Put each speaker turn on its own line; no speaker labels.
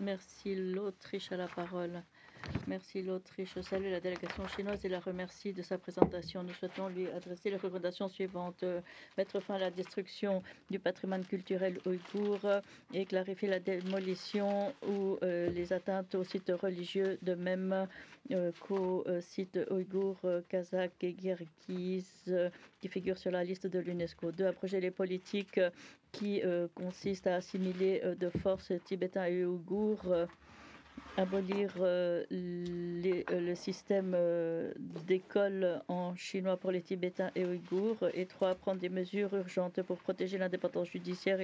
Merci, l'Autriche a la parole. Merci, l'Autriche salue la délégation chinoise et la remercie de sa présentation. Nous souhaitons lui adresser les recommandations suivantes. Mettre fin à la destruction du patrimoine culturel ouïghour et clarifier la démolition ou les atteintes aux sites religieux, de même qu'aux sites ouïghours, kazakhs et kirghizes qui figurent sur la liste de l'UNESCO. 2. Abroger les politiques qui consistent à assimiler de force tibétains et ouïghours, abolir le système d'école en chinois pour les Tibétains et Ouïghours. Et 3. Prendre des mesures urgentes pour protéger l'indépendance judiciaire et